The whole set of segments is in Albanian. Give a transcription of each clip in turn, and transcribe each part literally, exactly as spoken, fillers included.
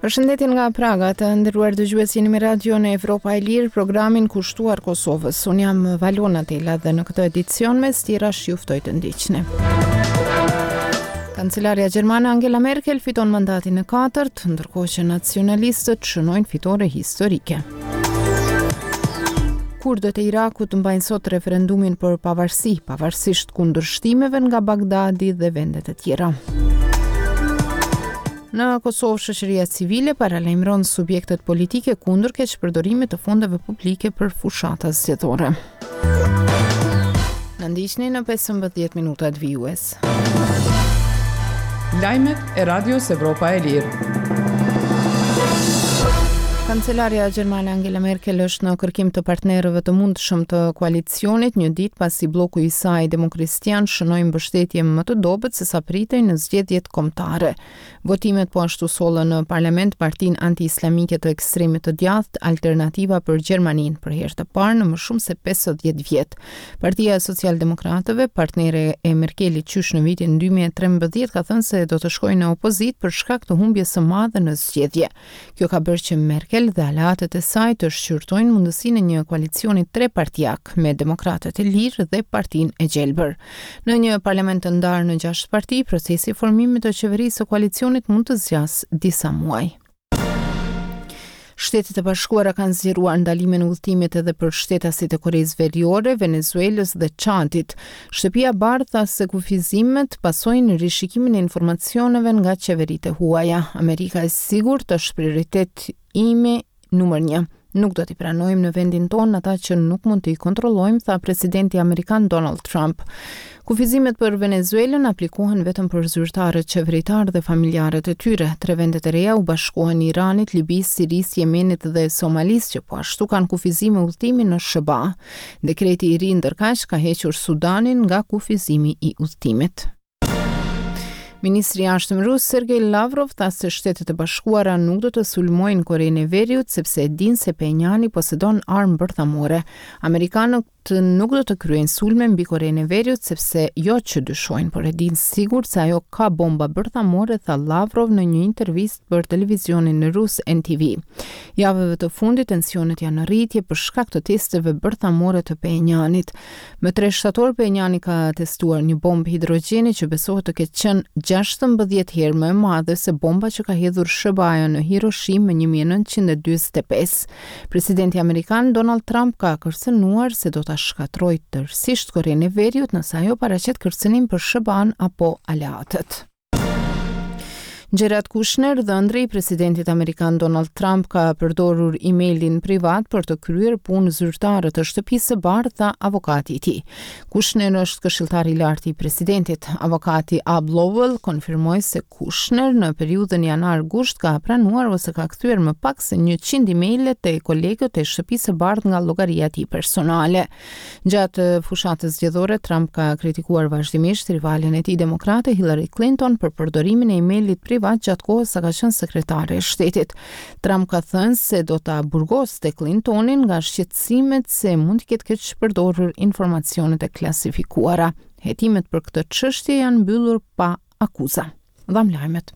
Përshëndetje nga Praga, të nderuar dëgjues, jeni me radion e Evropa e Lirë, programin kushtuar Kosovës. Unë jam Valona Tela dhe në këtë edicion me stirash ju ftoj të ndiqni. Kancelaria gjermane Angela Merkel fiton mandatin e katërt, ndërkohë që nacionalistët shënojnë fitore historike. Kurdët e Irakut mbajnë sot referendumin për pavarësi, pavarësisht kundërshtimeve nga Bagdadi dhe vendet e tjera. Në Kosovë, shoqëria civile paralajmëron subjektet politike kundër keqpërdorimit të fondeve publike për fushata zgjedhore. Na ndiqni në pesëmbëdhjetë minutat vijues. Lajmet e Radios Evropa e Lirë. Kancelaria gjermane Angela Merkel është në kërkim të partnerëve të mundshëm të koalicionit, një ditë pasi bloku i saj demokristian shënoi mbështetje më të dobët se sa pritej në zgjedhjet kombëtare. Votimet po ashtu sollën në parlament partinë anti-islamike të ekstremit të djathtë Alternativa për Gjermaninë, për herë të parë në më shumë se pesëdhjetë vjet. Partia e Socialdemokratëve, partnere e Merkelit qysh në vitin dy mijë e trembëdhjetë, ka thënë se do të shkojë në opozitë për shkak të humbjes së madhe në zgjedhje. Kjo ka bërë që Merkel dhe aleatët e saj të shqyrtojnë mundësinë e një koalicioni trepartijak me Demokratët e Lirë dhe Partinë e Gjelbër. Në një parlament të ndarë në gjashtë parti, procesi i formimit të qeverisë së koalicionit mund të zgjasë disa muaj. Shtetet e Bashkuara kanë zgjeruar ndalimin e udhëtimit edhe për shtetasit e Koreas Veriore, Venezuelës dhe Çadit. Shtëpia e Bardhë tha se kufizimet pasojnë rishikimin e informacioneve nga qeveritë e huaja. Amerika e sigurt është prioritet ime numër një. Nuk do t'i pranojmë në vendin tonë ata që nuk mund t'i kontrollojmë, tha presidenti amerikan Donald Trump. Kufizimet për Venezuelën aplikohen vetëm për zyrtarët qeveritar dhe familjarët e tyre. Tre vendet e reja u bashkohen Iranit, Libis, Siris, Jemenit dhe Somalis, që po ashtu kanë kufizime udhëtimi në S B A. Dekreti i ri ndërkaq ka hequr Sudanin nga kufizimi i udhëtimit. Ministri i Jashtëm rus Sergej Lavrov tha se Shtetet e Bashkuara nuk do të sulmojnë Korenë e Veriut sepse e dinë se Pyongyang posedon armë bërthamore. Amerikanët nuk do të kryejnë sulme mbi Korenë e Veriut sepse jo që dyshojnë, por e dinë sigurt se ajo ka bomba bërthamore, tha Lavrov në një intervistë për televizionin rus N T V. Javëve të fundit tensionet janë në rritje për shkak të testeve bërthamore të Pyongyangit. Më tre shtator Pyongyang ka testuar një bombë hidrogjeni që besohet të ketë qenë gjashtëmbëdhjetë herë më e madhe se bomba që ka hedhur S B A në Hiroshima në një mijë e nëntëqind e dyzet e pesë. Presidenti amerikan Donald Trump ka kërcënuar se do ta shkatrojë tërësisht Korenë e Veriut nëse ajo paraqet kërcënim për S B A-n apo aleatët. Jared Kushner, dhëndri i presidentit amerikan Donald Trump, ka përdorur emailin privat për të kryer punë zyrtare të shtëpisë së bardhë, tha avokati i tij. Kushner është këshilltar i lartë i presidentit. Avokati Ab Lowell konfirmoi se Kushner në periudhën janar-gusht ka pranuar ose ka kthyer më pak se njëqind emaile te kolegët e shtëpisë së bardhë nga llogaria e tij personale. Gjatë fushatës zgjedhore, Trump ka kritikuar vazhdimisht rivalin e tij demokrate Hillary Clinton për përdorimin e emailit privat gjatë kohës sa ka qenë sekretare e shtetit. Trump ka thënë se do ta burgoste Clintonin nga shqetësimet se mund të ketë keq përdorur informacionet e klasifikuara. Hetimet për këtë çështje janë mbyllur pa akuza. Dham lajmet.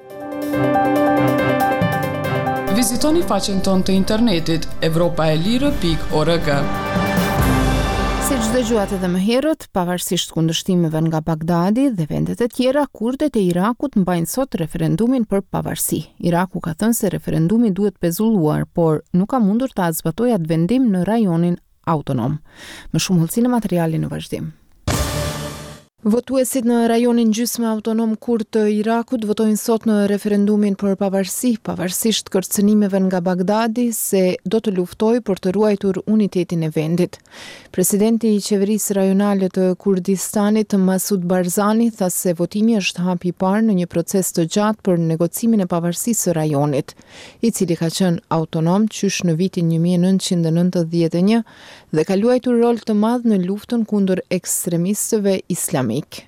Vizitoni faqen tonë të internetit evropaelire pikë org. Si që dëgjuat edhe më herët, pavarësisht kundërshtimeve nga Bagdadi dhe vendet e tjera, kurdët e Irakut mbajnë sot referendumin për pavarësi. Iraku ka thënë se referendumi duhet pezulluar, por nuk ka mundur ta zbatojë atë vendim në rajonin autonom. Më shumë hollësi në materialin në vazhdim. Votuesit në rajonin gjysmë autonom kurd të Irakut votojnë sot në referendumin për pavarësi, pavarësisht kërcënimeve nga Bagdadi se do të luftojë për të ruajtur unitetin e vendit. Presidenti i qeverisë rajonale të Kurdistanit, Masud Barzani, tha se votimi është hapi i parë në një proces të gjatë për negocimin e pavarësisë së rajonit, i cili ka qenë autonom qysh në vitin një mijë e nëntëqind e nëntëdhjetë e një dhe ka luajtur rol të madh në luftën kundër ekstremistëve islamik.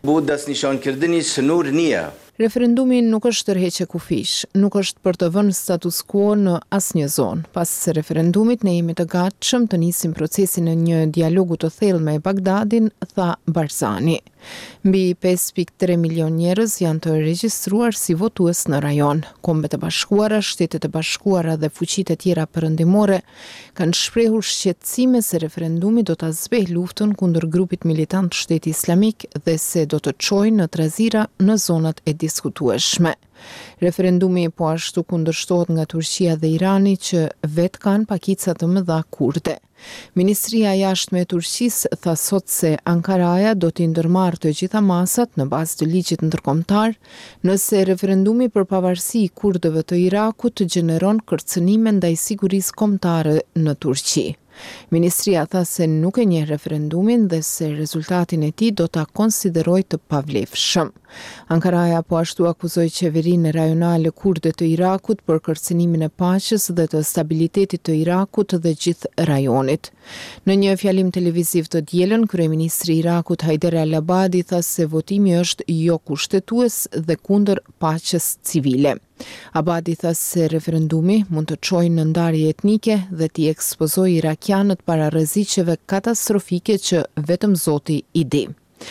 Referendumi nuk është tërheqje kufish, nuk është për të vënë status quo në asnjë zonë. Pas referendumit ne jemi të gatshëm të nisim procesin e një dialogu të thellë me Bagdadin, tha Barzani. Mbi pesë pikë tre milion njerëz janë të regjistruar si votues në rajon. Kombet e Bashkuara, Shtetet e Bashkuara dhe fuqitë e tjera perëndimore kanë shprehur shqetësime se referendumi do ta zbejë luftën kundër grupit militant Shteti Islamik dhe se do të çojë në trazira në zonat e diskutueshme. Referendumi po ashtu kundërshtohet nga Turqia dhe Irani që vetë kanë pakica të mëdha kurde. Ministria e Jashtme e Turqisë tha sot se Ankaraja do t'i ndërmarrë të gjitha masat në bazë të ligjit ndërkombëtar, nëse referendumi për pavarësi i kurdëve të Irakut gjeneron kërcënime ndaj sigurisë kombëtare në Turqi. Ministria tha se nuk e njeh referendumin dhe se rezultatin e tij do ta konsiderojë të pavlefshëm. Ankaraja po ashtu akuzoi qeverinë rajonale kurde të Irakut për kërcënimin e paqes dhe të stabilitetit të Irakut dhe gjithë rajonit. Në një fjalim televiziv të dielën, kryeministri i Irakut Haider al-Abadi tha se votimi është jo kushtetues dhe kundër paqes civile. Abadi tha se referendumi mund të çojë në ndarje etnike dhe t'i ekspozojë irakianët para rreziqeve katastrofike që vetëm Zoti i di.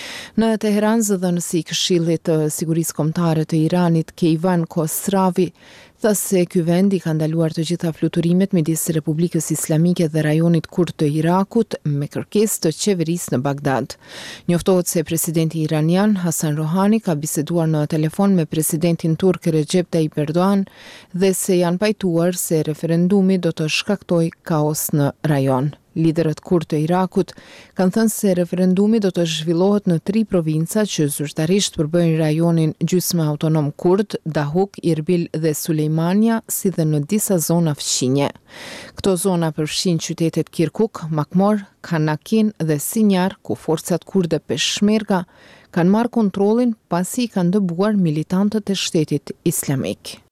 Në Teheran, zëdhënësi i Këshillit të Sigurisë Kombëtare të Iranit, Keivan Khosravi, tha se ky vend i ka ndaluar të gjitha fluturimet midis Republikës Islamike dhe rajonit kurd të Irakut me kërkesë të qeverisë në Bagdad. Njoftohet se presidenti iranian Hasan Rohani ka biseduar në telefon me presidentin turk Recep Tayyip Erdogan dhe se janë pajtuar se referendumi do të shkaktojë kaos në rajon. Liderët kurd të Irakut kanë thënë se referendumi do të zhvillohet në tri provinca që zyrtarisht përbëjnë rajonin gjysmë autonom kurd, Dahuk, Irbil dhe Sulejmania, si dhe në disa zona fqinje. Këto zona përfshin qytetet Kirkuk, Makmor, Kanakin dhe Sinjar, ku forcat kurde Peshmerga kanë marrë kontrollin pasi i kanë dëbuar militantët e Shtetit Islamik.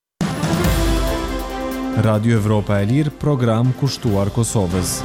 Radio Evropa e Lirë, program kushtuar Kosovës.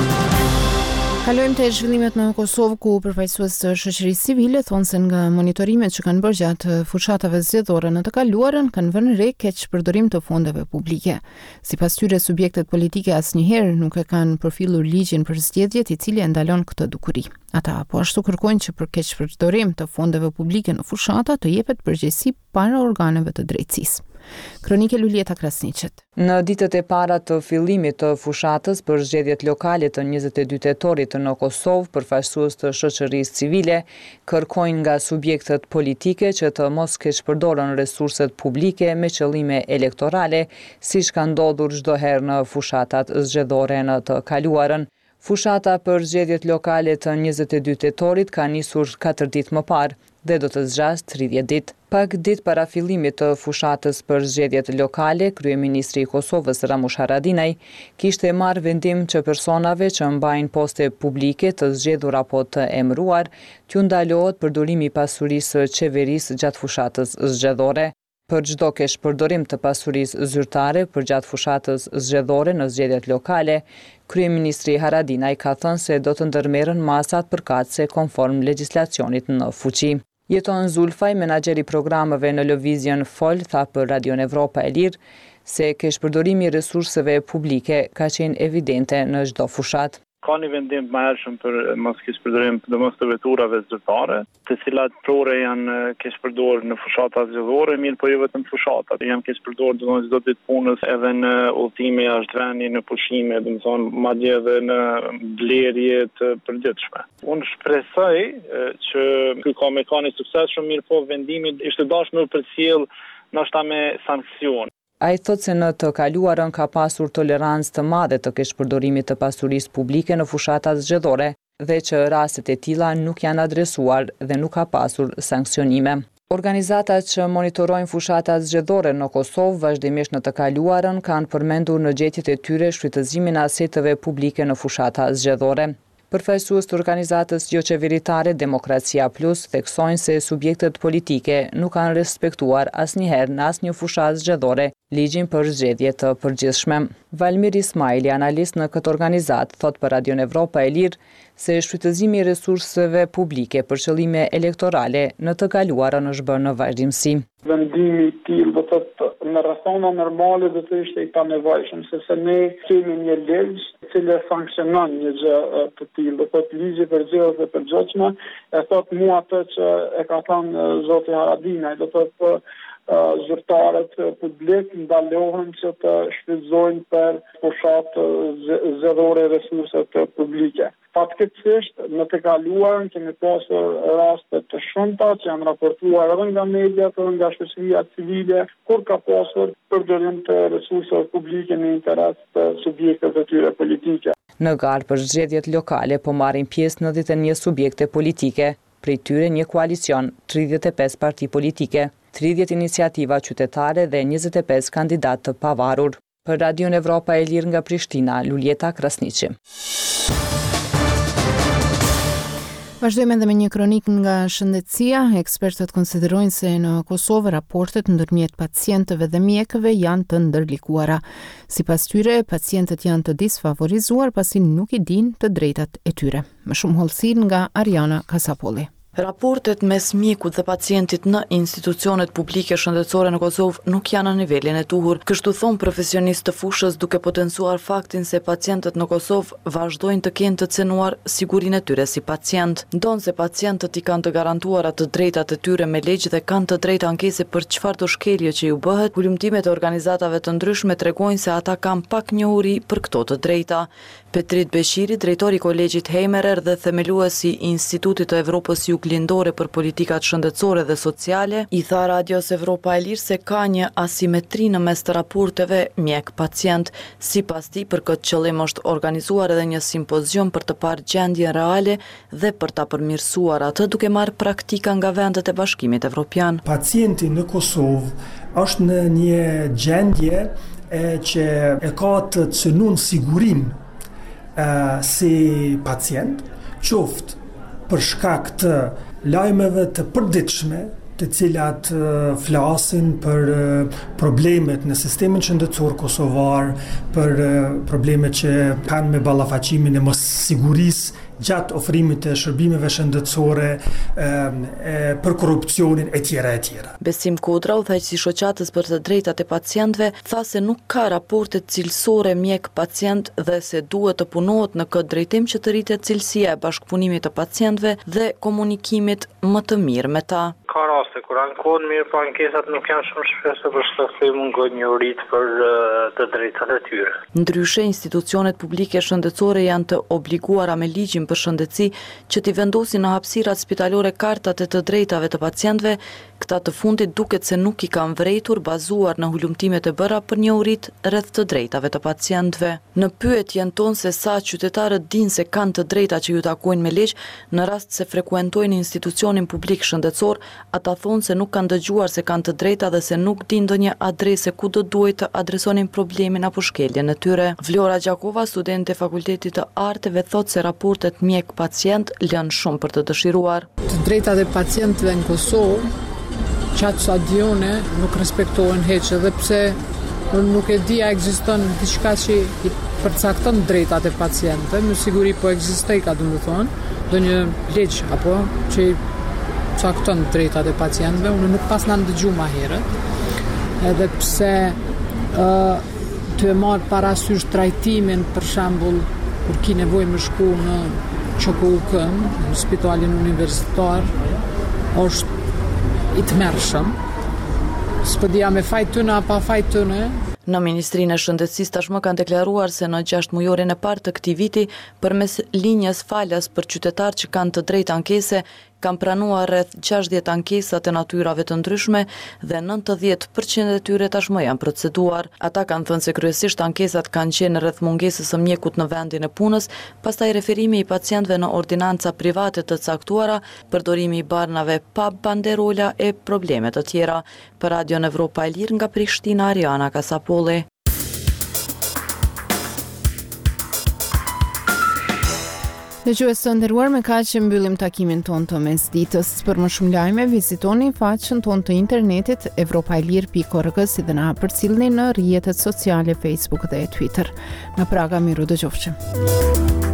Kalojmë te zhvillimet në Kosovë, ku përfaqësues të shoqërisë civile thonë se nga monitorimet që kanë bërë gjatë fushatave zgjedhore në të kaluarën kanë vënë re keq përdorim të fondeve publike. Sipas tyre, subjektet politike asnjëherë nuk e kanë përfillur ligjin për zgjedhjet, i cili e ndalon këtë dukuri. Ata po ashtu kërkojnë që për keq përdorim të fondeve publike në fushata të jepet përgjegjësi para organeve të drejtësisë. Kronike Lulieta Krasniqet. Në ditët e para të fillimit të fushatës për zgjedhjet lokale të njëzet e dy tetorit në Kosovë, përfaqësues të shoqërisë civile kërkojnë nga subjektet politike që të mos keqpërdoren resurset publike me qëllime elektorale, siç ka ndodhur çdo herë në fushatat zgjedhore në të kaluarën. Fushata për zgjedhjet lokale të njëzet e dy tetorit ka nisur katër ditë më parë dhe do të zgjasë tridhjetë ditë. Pak ditë para fillimit të fushatës për zgjedhjet lokale, kryeministri i Kosovës Ramush Haradinaj kishte marrë vendim që personave që mbajnë poste publike të zgjedhur apo të emëruar, t'ju ndalohet përdorimi i pasurisë së qeverisë gjatë fushatës zgjedhore. Për çdo keqpërdorim të pasurisë zyrtare përgjatë fushatës zgjedhore në zgjedhjet lokale, kryeministri Haradinaj ka thënë se do të ndërmerren masat përkatëse konform legjislacionit në fuqi. Jeton Zulfaj, menaxheri programeve në lëvizjen Fol, tha për Radion Evropa e Lirë se keqpërdorimi i resurseve publike ka qenë evidente në çdo fushat. Ka një vendim më hershëm për mos keqpërdorim të mos të veturave zyrtare, të cilat prore janë keqpërdorur në fushata zgjedhore, mirë po jo vetëm fushatat. Janë keqpërdorur domosdoshmë çdo ditë punës edhe në udhëtime jashtë vendit, në pushime, domethënë madje edhe në blerje të përditshme. Unë shpresoj që ky ka me ka një sukses shumë, mirë po vendimi ishte dashur të përcjell ndoshta me sankcion. A i thot se në të kaluarën ka pasur tolerancë të madhe të keqpërdorimit të pasurisë publike në fushatat zgjedhore dhe që rastet e tilla nuk janë adresuar dhe nuk ka pasur sankcionime. Organizatat që monitorojnë fushatat zgjedhore në Kosovë vazhdimisht në të kaluarën kanë përmendur në gjetjet e tyre shfrytëzimin e aseteve publike në fushata zgjedhore. Përfaqësues të organizatës joqeveritare Demokracia Plus theksojnë se subjektet politike nuk kanë respektuar asnjëherë në asnjë fushatë zgjedhore ligjin për zgjedhje të përgjithshme. Valmir Ismaili, analist në këtë organizatë, thot për Radion Evropa e Lirë se shfrytëzimi i resurseve publike për qëllime elektorale në të kaluarën është bërë në vazhdimsi. Vendimi i tillë do të thotë në rrethona normale do të ishte i panevojshëm, sepse ne kemi një ligj i cili sanksionon një gjë të tillë, do të thotë ligji për gjërat e përgjithshme, e thot mua atë që e ka thënë zoti Haradinaj, do të thotë zyrtarët publik ndalohen që të shfrytëzojnë për fushat zgjedhore resurse publike. Fatkeqësisht, në të kaluarën kemi pasur raste të shumta që janë raportuar edhe nga mediat, edhe nga shoqëria civile, kur ka pasur përdorim të resurseve publike në interes të subjekteve të tyre politike. Në garë për zgjedhjet lokale po marrin pjesë nëntëdhjetë e një subjekte politike, prej tyre një koalicion, tridhjetë e pesë parti politike, tridhjetë iniciativa qytetare dhe njëzet e pesë kandidatë të pavarur. Për Radion Evropa e Lirë nga Prishtina, Luljeta Krasniqi. Vazhdojmë edhe me një kronik nga shëndetësia. Ekspertët konsiderojnë se në Kosovë raportet ndërmjet pacientëve dhe mjekëve janë të ndërlikuara. Sipas tyre, pacientët janë të disfavorizuar pasi nuk i dinë të drejtat e tyre. Më shumë hollësir nga Ariana Kasapolli. Raportet mes mjekut dhe pacientit në institucionet publike shëndetësore në Kosovë nuk janë në nivelin e duhur. Kështu thon profesionistë të fushës, duke potencuar faktin se pacientët në Kosovë vazhdojnë të kenë të cenuar sigurinë e tyre si pacient. Ndonë se pacientët i kanë të garantuara të drejtat e tyre me ligj dhe kanë të drejtë ankese për çfarëdo shkelje që ju bëhet, hulumtimet e organizatave të ndryshme tregojnë se ata kanë pak njohuri për këto të drejta. Petrit Beshiri, drejtori i Kolegjit Heimerer dhe themeluesi i Institutit të Evropës Juglindore për politikat shëndetësore dhe sociale, i tha Radios Evropa e Lirë se ka një asimetri në mes të raporteve mjek-pacient. Sipas tij, për këtë qëllim është organizuar edhe një simpozium për të parë gjendjen reale dhe për ta përmirësuar atë, duke marrë praktika nga vendet e Bashkimit Evropian. Pacienti në Kosovë është në një gjendje e që e ka të cënuar sigurinë Uh, si pacient, qoftë për shkak të lajmeve të përditshme, të cilat uh, flasin për uh, problemet në sistemin shëndetësor kosovar, për uh, problemet që kanë me ballafaqimin e mosigurisë gjatë ofrimit të shërbimeve shëndetësore, e, e, për korrupsionin e tjera e tjera. Besim Kodra, udhëheqësi i shoqatës për të drejtat e pacientëve, tha se nuk ka raporte cilësore mjek-pacient dhe se duhet të punohet në këtë drejtim që të rritet cilësia e bashkëpunimit të pacientëve dhe komunikimit më të mirë me ta. Ka raste kur ankohen mirë, po ankesat nuk janë shumë shpresë për shkak mungon një rit për të drejtat e tyre. Ndryshe, institucionet publike shëndetësore janë të obliguara me ligjin për shëndetësi që t'i vendosin në hapësirat spitalore kartat e të drejtave të pacientëve, këta të fundit duket se nuk i kanë vrejtur bazuar në hulumtimet e bëra për një urit rreth të drejtave të pacientëve. Në pyetjen tonë se sa qytetarët dinë se kanë të drejta që ju takojnë me ligj, në rast se frekuentojnë institucionin publik shëndetësor, ata thonë se nuk kanë dëgjuar se kanë të drejta dhe se nuk dinë ndonjë adrese ku do duhet të adresonin problemin apo shkeljen e tyre. Vlora Gjakova, studente e Fakultetit të Arteve, thotë se raportet mjek-pacient lënë shumë për të dëshiruar. Të drejtat e pacientëve në Kosovë, qatë sa dione, nuk respektohen heq, edhe pse nuk e di a ekziston diçka që i përcakton drejtat e pacientëve, me siguri po ekzistoj, ka du më thonë, do një ligj apo që i cakton drejtat e pacientëve, unë nuk pas në ndëgju ma herët, edhe pse uh, të e marë parasysh trajtimin, për shembull, kur ki nevoj më shku në Q K U K-n, në spitalin universitar, është i të mërshëm, s'pëdia me fajt tëne a pa fajt tëne. Në Ministrinë e Shëndetësisë tashmë kanë deklaruar se në gjashtë mujorin e parë të këtij viti, përmes linjës falas për qytetarë që kanë të drejtë ankese, kanë pranuar rreth gjashtëdhjetë ankesa të natyrave të ndryshme dhe nëntëdhjetë përqind e tyre tashmë janë proceduar. Ata kanë thënë se kryesisht ankesat kanë qenë rreth mungesës së mjekut në vendin e punës, pastaj referimi i pacientëve në ordinanca private të caktuara, përdorimi i barnave pa banderola e probleme të tjera. Për Radion Evropa e Lirë nga Prishtina, Ariana Kasapolli. Dëgjues të nderuar, me kaq që mbyllim takimin tonë të mesditës. Për më shumë lajme, vizitoni faqen tonë të internetit evropaelir pikë org si dhe na përcillni në rrjetet sociale Facebook dhe Twitter. Në Praga, miru dëgjofshim.